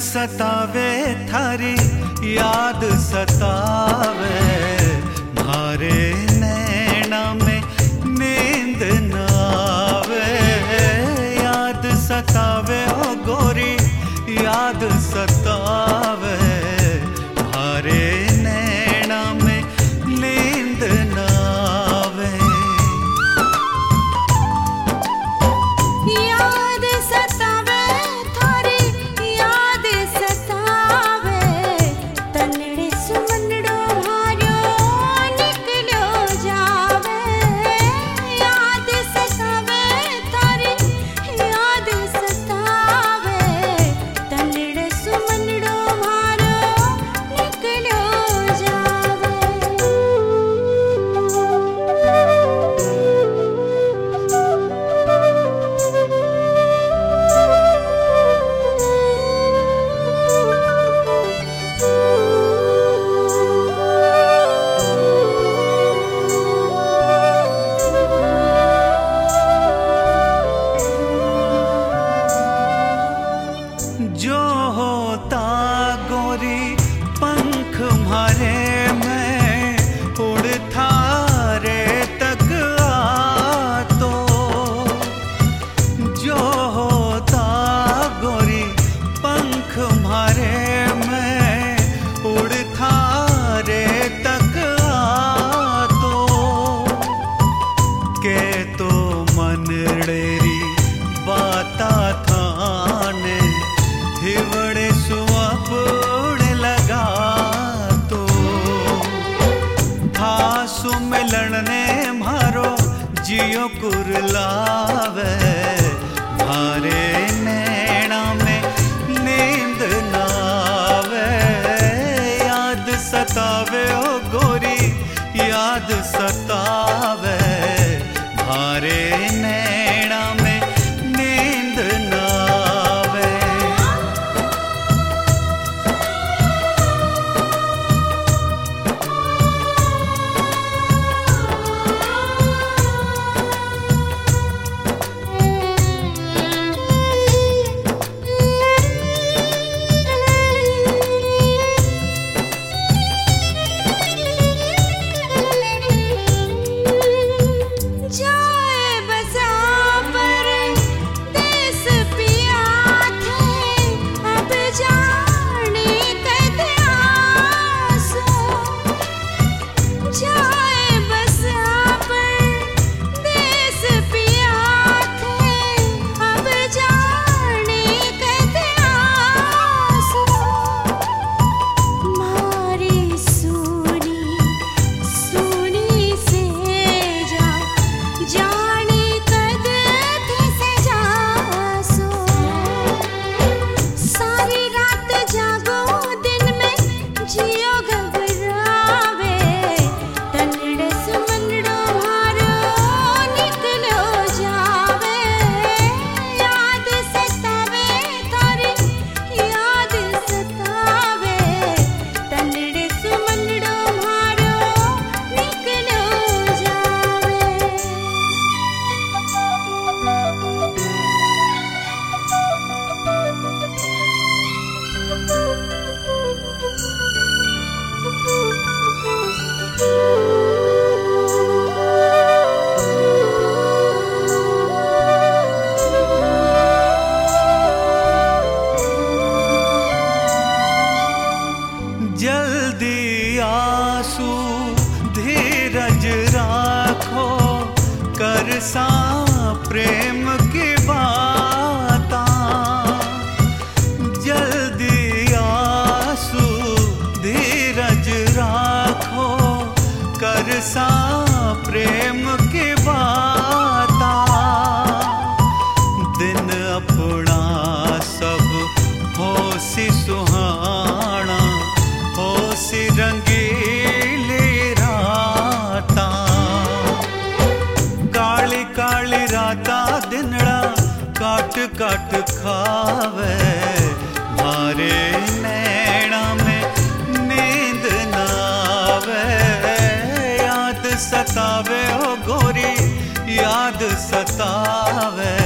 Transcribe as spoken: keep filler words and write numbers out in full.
सतावे थारी याद सतावे, मारे नैना में नींद न आवे। याद सतावे ओ गोरी याद सतावे, मारे नैना में नींद न आवे। याद सतावे थारी याद सतावे, तनड़े सुमनड़ो हारो निकलो जावे। याद सतावे थारी याद सतावे, तनड़े सुमनड़ो हारो निकलो जावे। जो होता गोरी पंख मारे मैं उड़ता रे तक आ तो। जो होता गोरी पंख मारे मैं उड़ता रे तक आ तो। के तो मनड़ेरी बाता थाने हिवड़े सुअपड़ लगा तो। थासु मिलन ने मारो जियो कुरलावे, मारे नैना में नींद न आवे। याद सतावे ओ गोरी याद सतावे, मारे नैना में नींद न आवे। जाए बसा पर देश पिया थे, अब जाने कद आसो। जाए बसा पर देश पिया थे, अब जाने कद आसो। मारी सुनी सुनी से जा जाने कद थे से जासो। सारी रात जागो दिन में जियो घबरावे, तनड़े सुमनड़ो हारो निकलो जावे। याद सतावे थारी याद सतावे, तनड़े सुमनड़ो हारो निकलो जावे। जल्दी आंसू धीरज राखो, कर सा प्रेम की बाता। जल्दी आंसू धीरज राखो, कर सा प्रेम की बाता। दिन अपना सब हो सी सुहाना, हो सी रंगीली राता। काली काली राता दिनड़ा काट काट खावे, मारे नैना में नींद न आवे। याद सतावे ओ गोरी याद सतावे,